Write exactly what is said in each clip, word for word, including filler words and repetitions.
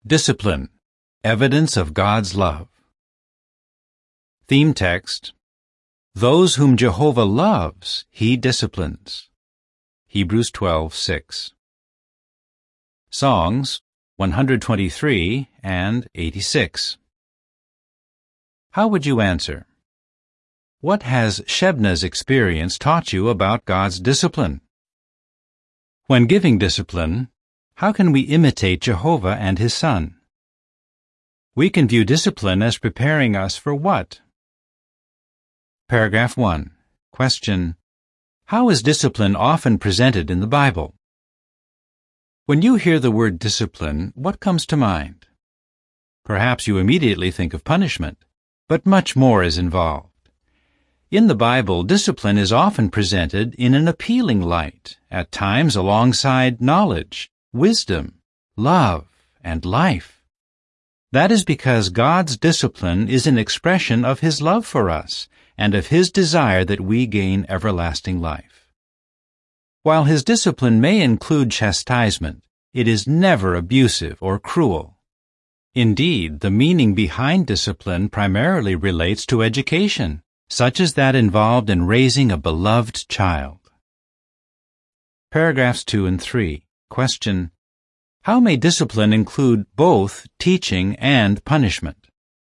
Discipline, evidence of God's love. Theme text: Those whom Jehovah loves, He disciplines. Hebrews twelve six. Songs one twenty-three and eighty-six. How would you answer? What has Shebna's experience taught you about God's discipline? When giving discipline, how can we imitate Jehovah and His Son? We can view discipline as preparing us for what? Paragraph one. Question: How is discipline often presented in the Bible? When you hear the word discipline, what comes to mind? Perhaps you immediately think of punishment, but much more is involved. In the Bible, discipline is often presented in an appealing light, at times alongside knowledge, wisdom, love, and life. That is because God's discipline is an expression of His love for us and of His desire that we gain everlasting life. While His discipline may include chastisement, it is never abusive or cruel. Indeed, the meaning behind discipline primarily relates to education, such as that involved in raising a beloved child. Paragraphs two and three. Question: How may discipline include both teaching and punishment?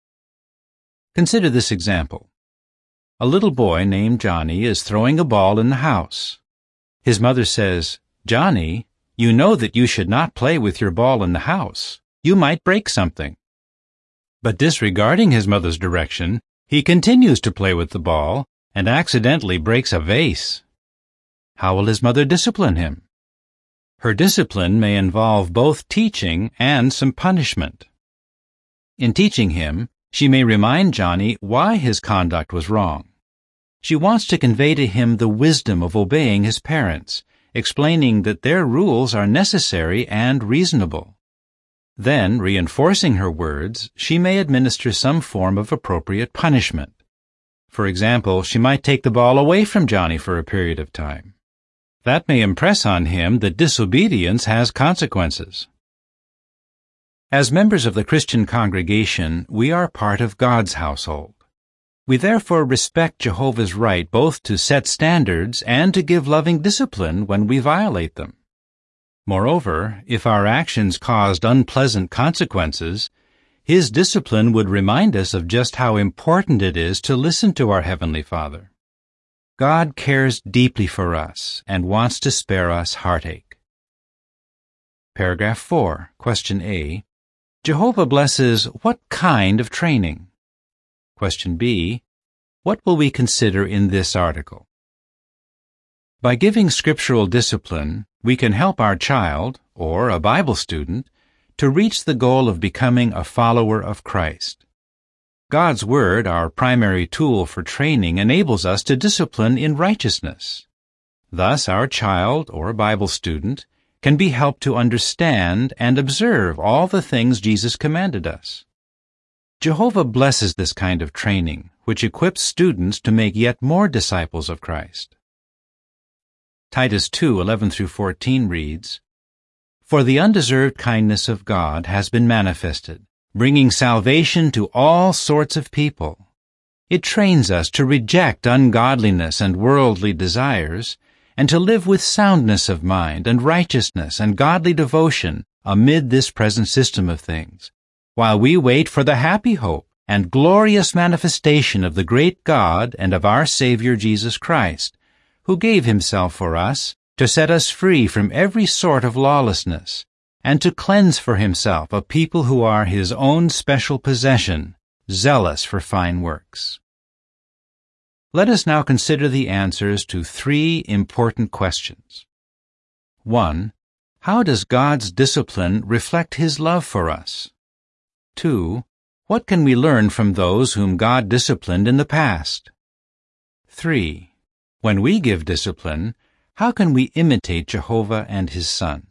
Consider this example. A little boy named Johnny is throwing a ball in the house. His mother says, "Johnny, you know that you should not play with your ball in the house. You might break something." But disregarding his mother's direction, he continues to play with the ball and accidentally breaks a vase. How will his mother discipline him? Her discipline may involve both teaching and some punishment. In teaching him, she may remind Johnny why his conduct was wrong. She wants to convey to him the wisdom of obeying his parents, explaining that their rules are necessary and reasonable. Then, reinforcing her words, she may administer some form of appropriate punishment. For example, she might take the ball away from Johnny for a period of time. That may impress on him that disobedience has consequences. As members of the Christian congregation, we are part of God's household. We therefore respect Jehovah's right both to set standards and to give loving discipline when we violate them. Moreover, if our actions caused unpleasant consequences, His discipline would remind us of just how important it is to listen to our Heavenly Father. God cares deeply for us and wants to spare us heartache. Paragraph four. Question A. Jehovah blesses what kind of training? Question B. What will we consider in this article? By giving scriptural discipline, we can help our child, or a Bible student, to reach the goal of becoming a follower of Christ. God's Word, our primary tool for training, enables us to discipline in righteousness. Thus, our child, or Bible student, can be helped to understand and observe all the things Jesus commanded us. Jehovah blesses this kind of training, which equips students to make yet more disciples of Christ. Titus two eleven through fourteen reads, For the undeserved kindness of God has been manifested, bringing salvation to all sorts of people. It trains us to reject ungodliness and worldly desires, and to live with soundness of mind and righteousness and godly devotion amid this present system of things, while we wait for the happy hope and glorious manifestation of the great God and of our Savior Jesus Christ, who gave Himself for us to set us free from every sort of lawlessness, and to cleanse for Himself a people who are His own special possession, zealous for fine works. Let us now consider the answers to three important questions. One. How does God's discipline reflect His love for us? Two. What can we learn from those whom God disciplined in the past? Three. When we give discipline, how can we imitate Jehovah and His Son?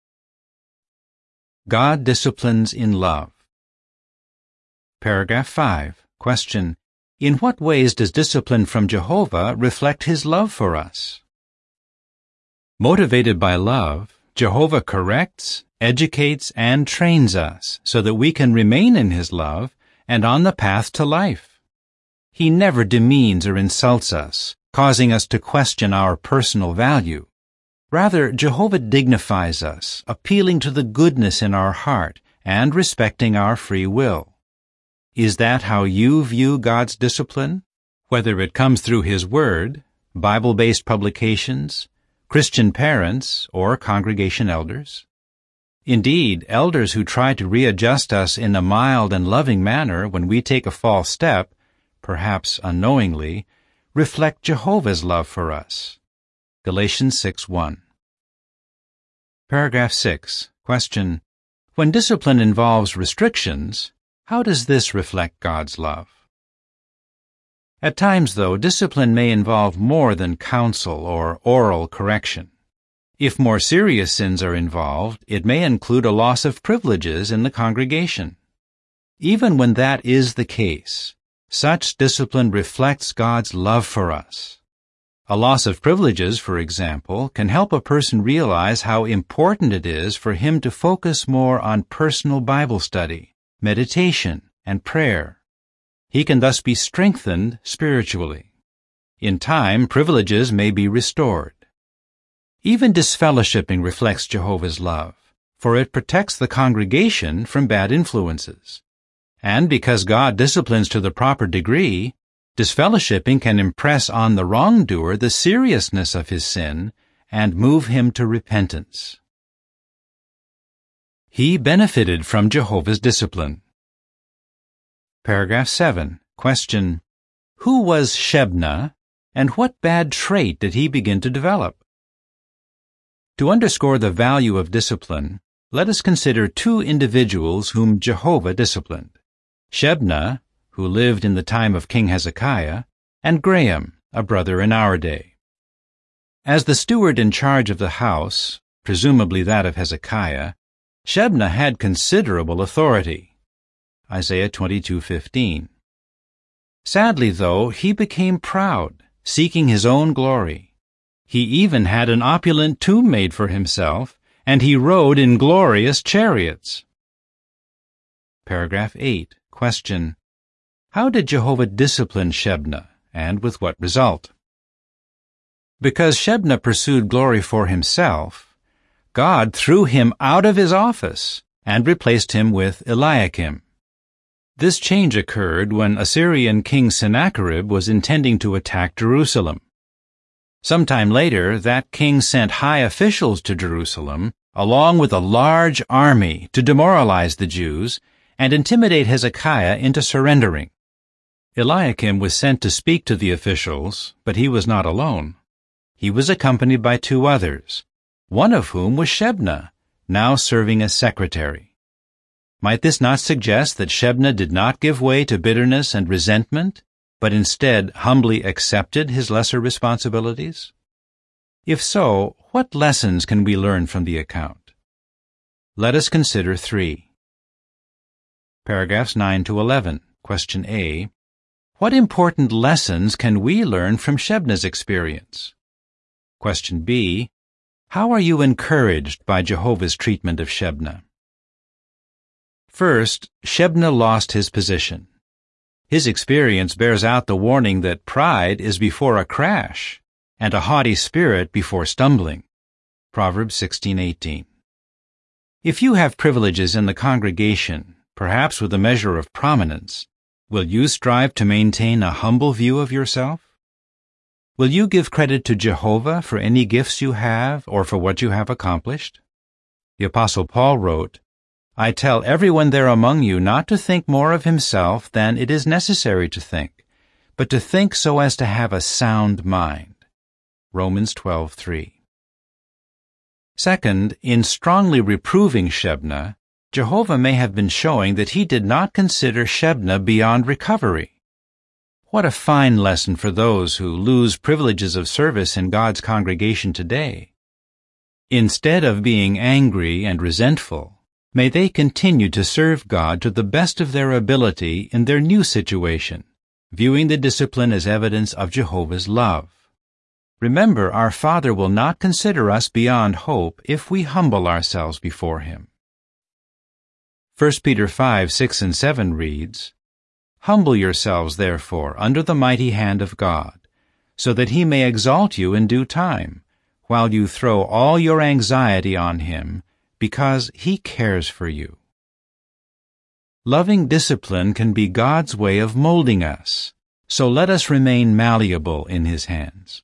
God disciplines in love. Paragraph five. Question: In what ways does discipline from Jehovah reflect His love for us? Motivated by love, Jehovah corrects, educates, and trains us so that we can remain in His love and on the path to life. He never demeans or insults us, causing us to question our personal value. Rather, Jehovah dignifies us, appealing to the goodness in our heart and respecting our free will. Is that how you view God's discipline? Whether it comes through His Word, Bible-based publications, Christian parents, or congregation elders? Indeed, elders who try to readjust us in a mild and loving manner when we take a false step, perhaps unknowingly, reflect Jehovah's love for us. Galatians six one. Paragraph six. Question. When discipline involves restrictions, how does this reflect God's love? At times, though, discipline may involve more than counsel or oral correction. If more serious sins are involved, it may include a loss of privileges in the congregation. Even when that is the case, such discipline reflects God's love for us. A loss of privileges, for example, can help a person realize how important it is for him to focus more on personal Bible study, meditation, and prayer. He can thus be strengthened spiritually. In time, privileges may be restored. Even disfellowshipping reflects Jehovah's love, for it protects the congregation from bad influences. And because God disciplines to the proper degree, disfellowshipping can impress on the wrongdoer the seriousness of his sin and move him to repentance. He benefited from Jehovah's discipline. Paragraph seven. Question. Who was Shebna, and what bad trait did he begin to develop? To underscore the value of discipline, let us consider two individuals whom Jehovah disciplined: Shebna, who lived in the time of King Hezekiah, and Graham, a brother in our day. As the steward in charge of the house, presumably that of Hezekiah, Shebna had considerable authority. Isaiah twenty-two fifteen. Sadly, though, he became proud, seeking his own glory. He even had an opulent tomb made for himself, and he rode in glorious chariots. Paragraph eight. Question. How did Jehovah discipline Shebna, and with what result? Because Shebna pursued glory for himself, God threw him out of his office and replaced him with Eliakim. This change occurred when Assyrian King Sennacherib was intending to attack Jerusalem. Sometime later, that king sent high officials to Jerusalem, along with a large army, to demoralize the Jews and intimidate Hezekiah into surrendering. Eliakim was sent to speak to the officials, but he was not alone. He was accompanied by two others, one of whom was Shebna, now serving as secretary. Might this not suggest that Shebna did not give way to bitterness and resentment, but instead humbly accepted his lesser responsibilities? If so, what lessons can we learn from the account? Let us consider three. Paragraphs nine to eleven. Question A. What important lessons can we learn from Shebna's experience? Question B. How are you encouraged by Jehovah's treatment of Shebna? First, Shebna lost his position. His experience bears out the warning that pride is before a crash, and a haughty spirit before stumbling. Proverbs sixteen eighteen. If you have privileges in the congregation, perhaps with a measure of prominence, will you strive to maintain a humble view of yourself? Will you give credit to Jehovah for any gifts you have or for what you have accomplished? The Apostle Paul wrote, I tell everyone there among you not to think more of himself than it is necessary to think, but to think so as to have a sound mind. Romans twelve three. Second, in strongly reproving Shebna, Jehovah may have been showing that he did not consider Shebna beyond recovery. What a fine lesson for those who lose privileges of service in God's congregation today. Instead of being angry and resentful, may they continue to serve God to the best of their ability in their new situation, viewing the discipline as evidence of Jehovah's love. Remember, our Father will not consider us beyond hope if we humble ourselves before Him. First Peter five, six and seven reads, "Humble yourselves, therefore, under the mighty hand of God, so that He may exalt you in due time, while you throw all your anxiety on Him, because He cares for you." Loving discipline can be God's way of molding us, so let us remain malleable in His hands.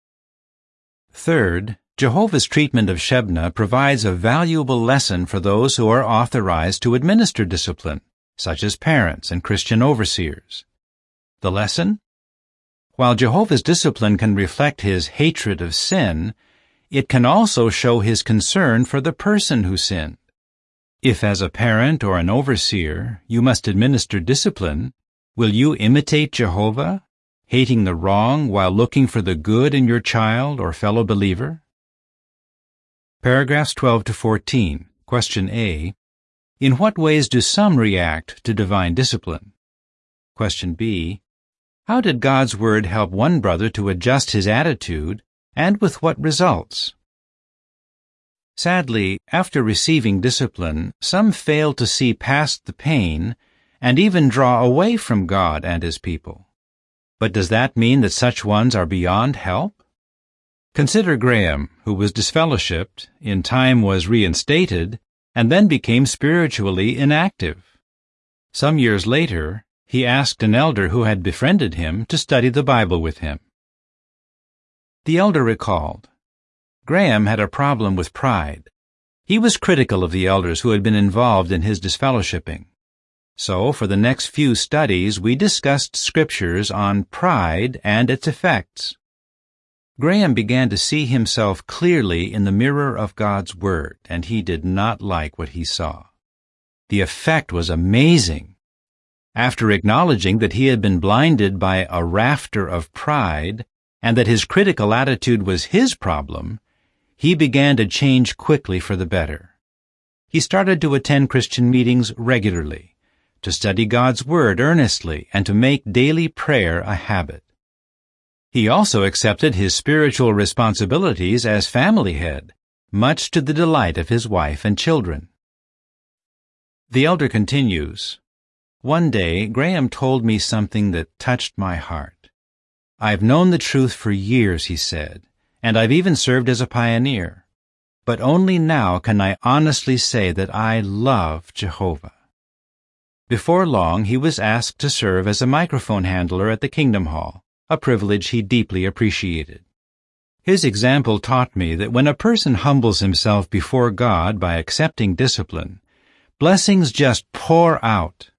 Third, Jehovah's treatment of Shebna provides a valuable lesson for those who are authorized to administer discipline, such as parents and Christian overseers. The lesson? While Jehovah's discipline can reflect His hatred of sin, it can also show His concern for the person who sinned. If as a parent or an overseer you must administer discipline, will you imitate Jehovah, hating the wrong while looking for the good in your child or fellow believer? Paragraphs twelve to fourteen. Question A. In what ways do some react to divine discipline? Question B. How did God's Word help one brother to adjust his attitude, and with what results? Sadly, after receiving discipline, some fail to see past the pain and even draw away from God and His people. But does that mean that such ones are beyond help? Consider Graham, who was disfellowshipped, in time was reinstated, and then became spiritually inactive. Some years later, he asked an elder who had befriended him to study the Bible with him. The elder recalled, Graham had a problem with pride. He was critical of the elders who had been involved in his disfellowshipping. So, for the next few studies, we discussed scriptures on pride and its effects. Graham began to see himself clearly in the mirror of God's Word, and he did not like what he saw. The effect was amazing. After acknowledging that he had been blinded by a rafter of pride, and that his critical attitude was his problem, he began to change quickly for the better. He started to attend Christian meetings regularly, to study God's Word earnestly, and to make daily prayer a habit. He also accepted his spiritual responsibilities as family head, much to the delight of his wife and children. The elder continues, One day, Graham told me something that touched my heart. I've known the truth for years, he said, and I've even served as a pioneer. But only now can I honestly say that I love Jehovah. Before long, he was asked to serve as a microphone handler at the Kingdom Hall, a privilege he deeply appreciated. His example taught me that when a person humbles himself before God by accepting discipline, blessings just pour out.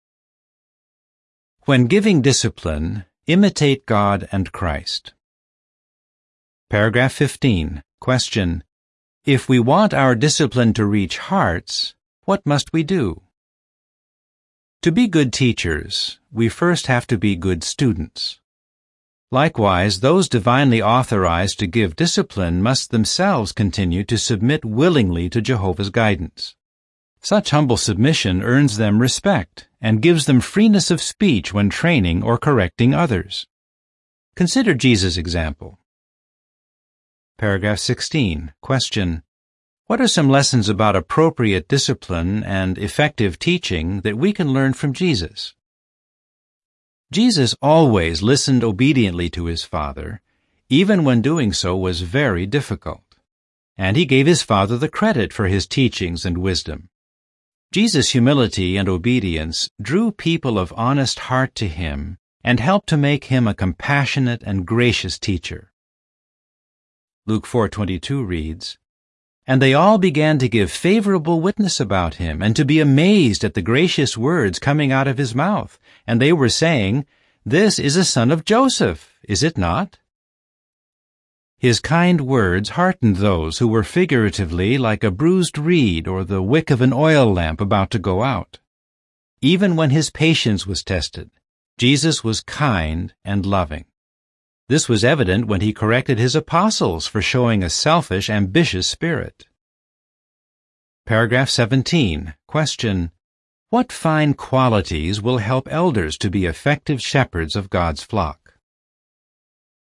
When giving discipline, imitate God and Christ. Paragraph fifteen. Question. If we want our discipline to reach hearts, what must we do? To be good teachers, we first have to be good students. Likewise, those divinely authorized to give discipline must themselves continue to submit willingly to Jehovah's guidance. Such humble submission earns them respect and gives them freeness of speech when training or correcting others. Consider Jesus' example. Paragraph sixteen. Question. What are some lessons about appropriate discipline and effective teaching that we can learn from Jesus? Jesus always listened obediently to his Father, even when doing so was very difficult, and he gave his Father the credit for his teachings and wisdom. Jesus' humility and obedience drew people of honest heart to him and helped to make him a compassionate and gracious teacher. Luke four twenty-two reads, And they all began to give favorable witness about him, and to be amazed at the gracious words coming out of his mouth. And they were saying, This is a son of Joseph, is it not? His kind words heartened those who were figuratively like a bruised reed or the wick of an oil lamp about to go out. Even when his patience was tested, Jesus was kind and loving. This was evident when he corrected his apostles for showing a selfish, ambitious spirit. Paragraph seventeen. Question. What fine qualities will help elders to be effective shepherds of God's flock?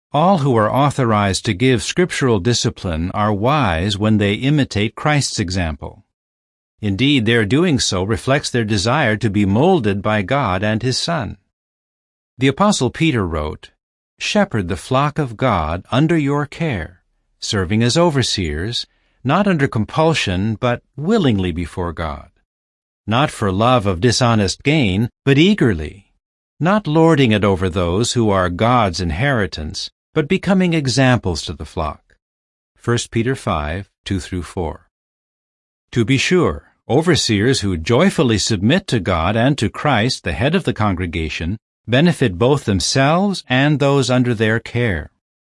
All who are authorized to give scriptural discipline are wise when they imitate Christ's example. Indeed, their doing so reflects their desire to be molded by God and His Son. The Apostle Peter wrote, "Shepherd the flock of God under your care, serving as overseers, not under compulsion, but willingly before God, not for love of dishonest gain, but eagerly, not lording it over those who are God's inheritance, but becoming examples to the flock." First Peter five, two through four. To be sure, overseers who joyfully submit to God and to Christ, the head of the congregation, benefit both themselves and those under their care.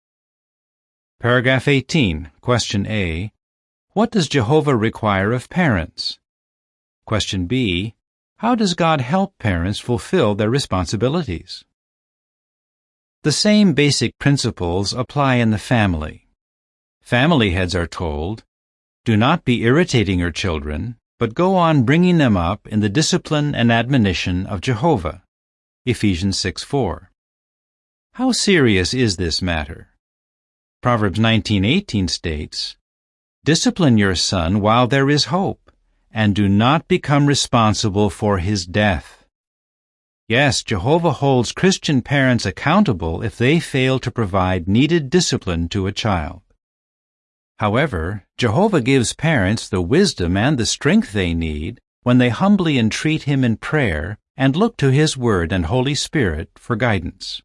Paragraph eighteen, Question A. What does Jehovah require of parents? Question B. How does God help parents fulfill their responsibilities? The same basic principles apply in the family. Family heads are told, "Do not be irritating your children, but go on bringing them up in the discipline and admonition of Jehovah." Ephesians six four. How serious is this matter? Proverbs nineteen eighteen states, "Discipline your son while there is hope, and do not become responsible for his death." Yes, Jehovah holds Christian parents accountable if they fail to provide needed discipline to a child. However, Jehovah gives parents the wisdom and the strength they need when they humbly entreat Him in prayer and look to His Word and Holy Spirit for guidance.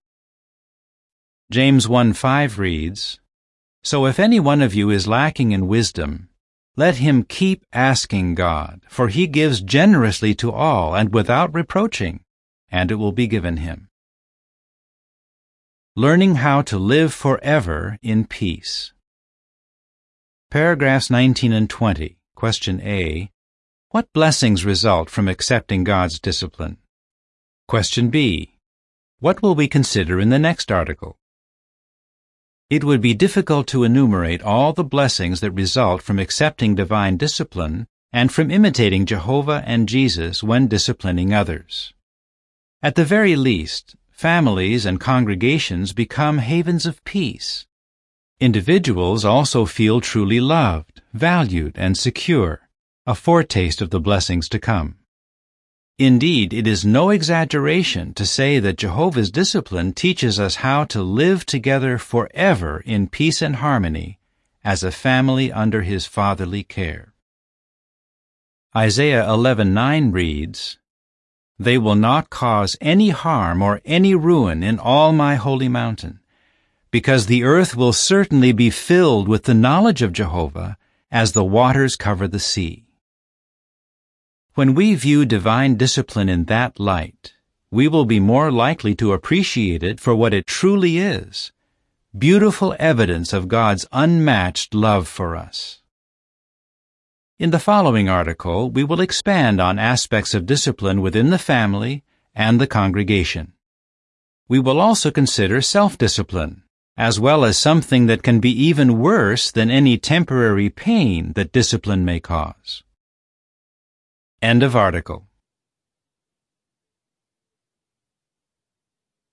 James one five reads, "So if any one of you is lacking in wisdom, let him keep asking God, for He gives generously to all and without reproaching, and it will be given him." Learning how to live forever in peace. Paragraphs nineteen and twenty. Question A. What blessings result from accepting God's discipline? Question B. What will we consider in the next article? It would be difficult to enumerate all the blessings that result from accepting divine discipline and from imitating Jehovah and Jesus when disciplining others. At the very least, families and congregations become havens of peace. Individuals also feel truly loved, valued, and secure, a foretaste of the blessings to come. Indeed, it is no exaggeration to say that Jehovah's discipline teaches us how to live together forever in peace and harmony as a family under His fatherly care. Isaiah eleven nine reads, "They will not cause any harm or any ruin in all my holy mountain, because the earth will certainly be filled with the knowledge of Jehovah as the waters cover the sea." When we view divine discipline in that light, we will be more likely to appreciate it for what it truly is, beautiful evidence of God's unmatched love for us. In the following article, we will expand on aspects of discipline within the family and the congregation. We will also consider self-discipline, as well as something that can be even worse than any temporary pain that discipline may cause. End of article.